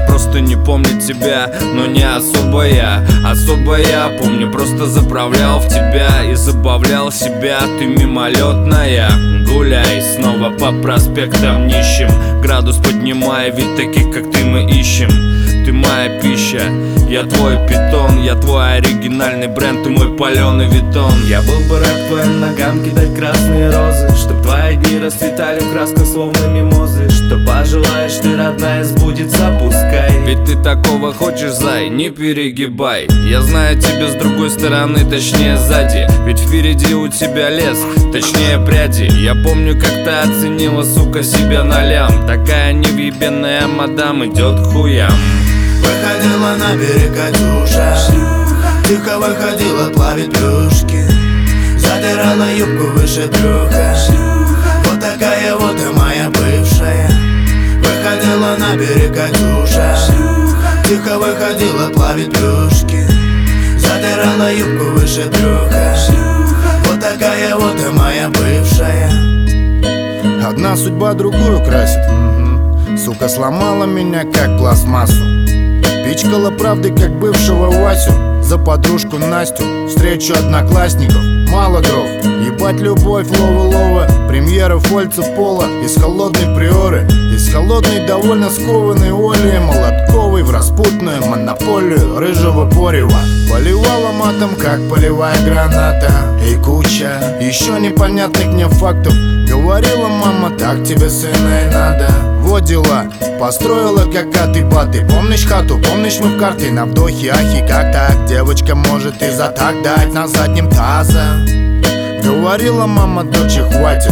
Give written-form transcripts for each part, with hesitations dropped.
просто не помню тебя, но не особо я. Помню, просто заправлял в тебя и забавлял себя. Ты мимолетная, гуляй снова по проспектам нищим, градус поднимая, ведь таких как ты мы ищем. Ты моя пища, я твой питон, я твой оригинальный бренд, ты мой паленый Витон. Я был бы рад твоим ногам кидать красные розы, чтоб твои дни расцветали в красках словно мимозы. Что пожелаешь ты, родная, сбудется, пускай. Ведь ты такого хочешь, зай, не перегибай. Я знаю тебя с другой стороны, точнее сзади, ведь впереди у тебя лес, точнее пряди. Я помню, как ты оценила, сука, себя на лям. Такая невъебенная мадам идет к хуям. Выходила на берег Катюша, тихо выходила плавить плюшки, задирала юбку выше брюха. Вот такая вот и моя бывшая. Выходила на берег Катюша, тихо выходила плавить плюшки, задирала юбку выше брюха. Вот такая вот и моя бывшая. Одна судьба другую красит. Сука сломала меня как пластмассу, пичкала правдой как бывшего Васю. За подружку Настю встречу одноклассников, мало дров. Ебать любовь, лова-лова, премьера Фольца Пола. Из холодной приоры, из холодной довольно скованной Оли Молотковой в распутную монополию рыжего порева. Поливала матом, как полевая граната, и куча еще непонятных мне фактов. Говорила мама, так тебе, сына, и надо. Вот дела, построила как коты-паты. Помнишь хату, помнишь мы в карты на вдохе, ахи, как так? Девочка может и за так дать на заднем таза. Говорила мама, доче, хватит.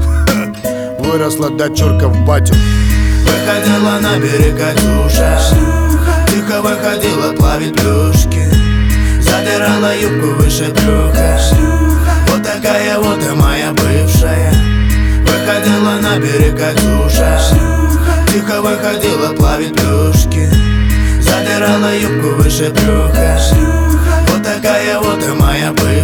Выросла дочурка в батю. Выходила на берег Катюша, тихо выходила плавить плюшки, задирала юбку выше брюха. Вот такая вот и моя бывшая. Выходила на берег Катюша, тихо выходила плавить плюшки, задирала юбку выше брюха. Вот такая вот и моя бывшая.